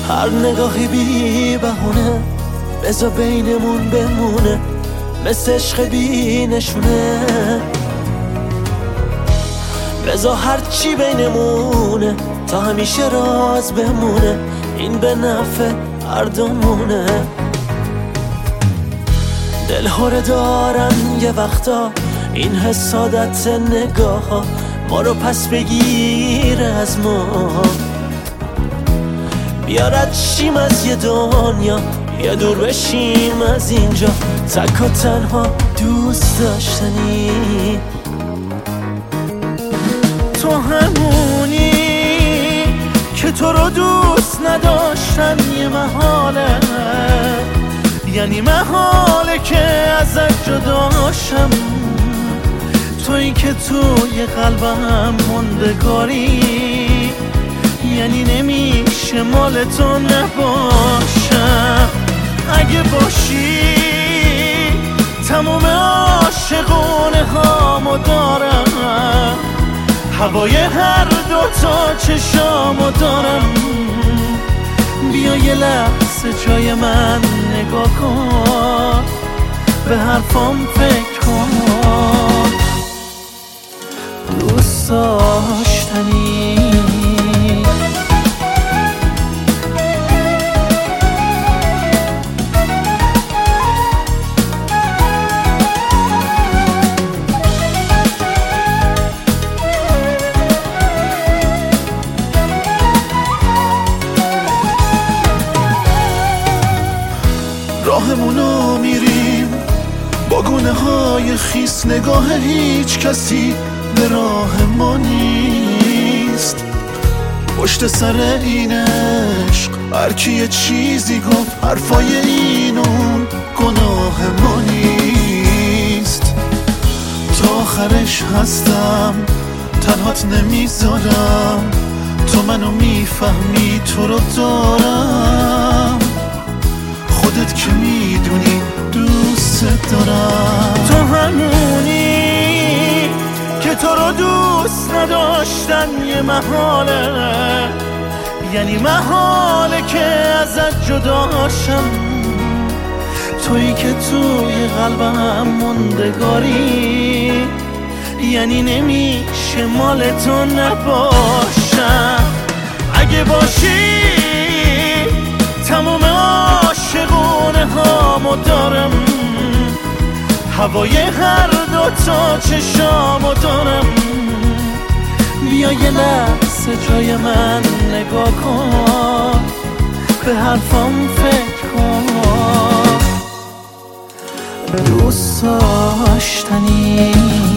هر نگاهی بی بهونه بذار بینمون بمونه، مثل عشق بی نشونه. بذار هرچی بینمونه تا همیشه راز بمونه، این به نفع هر دومونه. دلهوره دارن یه وقتا این حسادت نگاه ها، ما رو پس بگیره از ما. بیارد شیم از یه دنیا، یه دور بشیم از اینجا، تک و تنها دوست داشتنی. تو همونی که تو رو دوست نداشتن یه محاله، یعنی محاله که ازت جداشم. تویی که توی قلبم موندگاری، یعنی نمیشه مال تو نباشم. اگه باشی تموم عاشقونه هامو دارم، هوای هر دوتا چشامو دارم. بیا یه لحظه جای من نگاه کن، به حرفام فکر کن. دوست داشتنی راهمونو میریم با گونه های خیس، نگاه هیچ کسی به راه ما نیست. پشت سر این عشق هر کی یه چیزی گفت، حرفای اینون گناه ما نیست. تا آخرش هستم تنهات نمیذارم، تو منو میفهمی تو رو دارم. خودت که میدونی دوست دارم. تو همونی که تو رو دوست نداشتن یه محاله، یعنی محاله که ازت جداشم. تویی که توی قلبم موندگاری، یعنی نمیشه مال تو نباشم. اگه باشی تموم عاشقونه هامو دارم، هوای هر دوتا چشامو دارم. بیا یه لحظه جای من نگاه کن، به حرفام فکر کن. دوست داشتنی